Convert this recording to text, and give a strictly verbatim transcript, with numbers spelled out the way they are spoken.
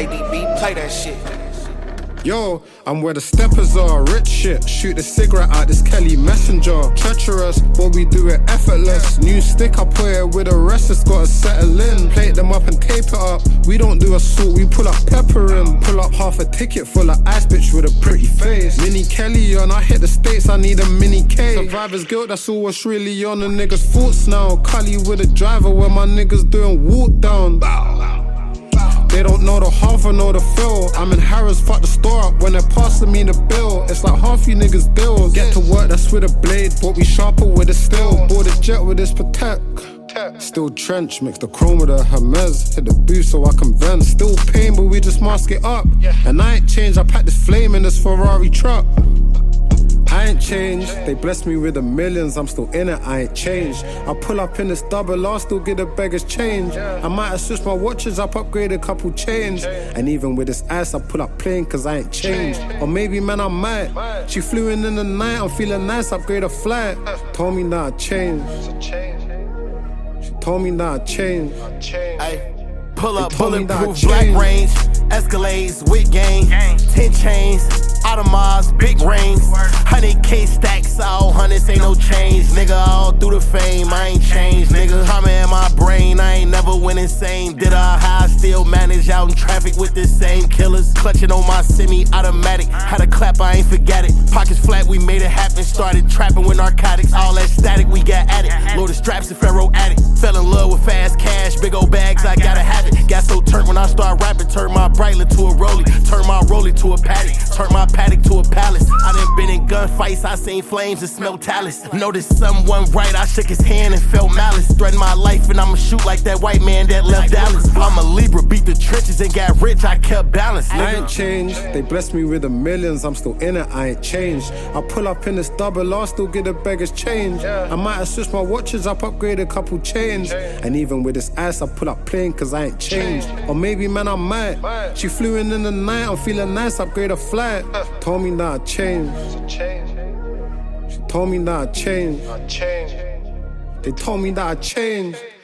K D B, play that shit. Yo, I'm where the steppers are, rich shit. Shoot the cigarette out this Kelly Messenger. Treacherous, but we do it effortless. New stick, I put it with the rest, it's gotta settle in. Plate them up and tape it up. We don't do assault, we pull up pepper in. Pull up half a ticket full of ice bitch with a pretty face. Mini Kelly on, I hit the States, I need a mini K. Survivor's guilt, that's all what's really on the niggas' thoughts now. Cully with a driver where my niggas doing walk down. They don't know the half or know the fill. I'm in Harrods, fuck the store up when they're passing me the bill. It's like half you niggas deals. Get to work, that's with a blade, but we sharper with a steel. Board a jet with this Protect. Still trench, mix the chrome with the Hermes. Hit the boost so I can vent. Still pain, but we just mask it up. And I ain't changed, I pack this flame in this Ferrari truck. I ain't changed, they blessed me with the millions, I'm still in it, I ain't changed. I pull up in this double, I'll still get a beggar's change. I might have switched my watches up, upgrade a couple chains. And even with this ass, I pull up plain cause I ain't changed. Or maybe man I might. She flew in in the night, I'm feeling nice, upgrade a flight. Told me not I changed. She told me not I changed. Ay, pull up bulletproof black range, Escalades with gang, ten chains. Audemars, big rings, one hundred K stacks, all hundreds ain't no change. Nigga, all through the fame, I ain't changed. Nigga, I'm in my brain, I ain't never went insane. Did I high, still manage out in traffic with the same killers. Clutching on my semi-automatic, had a clap, I ain't forget it. Pockets flat, we made it happen. Started trapping with narcotics, all that static, we got at it. Loaded straps and Pharaoh addict. Fell in love with fast cash, big old bags, I gotta have it. Got so turned when I start rapping, turned my Breitling to a rollie, turned my rollie to a paddock, turned my paddock to a palace. I done been in gunfights, I seen flames and smelled talus. Noticed someone right, I shook his hand and felt malice. Threatened my life and I'ma shoot like that white man that left Dallas. I'm a Libra, beat the trenches and got rich, I kept balance. I ain't changed, they blessed me with the millions, I'm still in it, I ain't changed. I pull up in this double, I'll still get a beggar's change. I might have switched my watches up, upgrade a couple chains. And even with this ass, I pull up plain cause I ain't changed. Or maybe man I might. She flew in in the night, I'm feeling nice, upgrade a flight. Told me not I changed. She told me not I changed. They told me that I changed.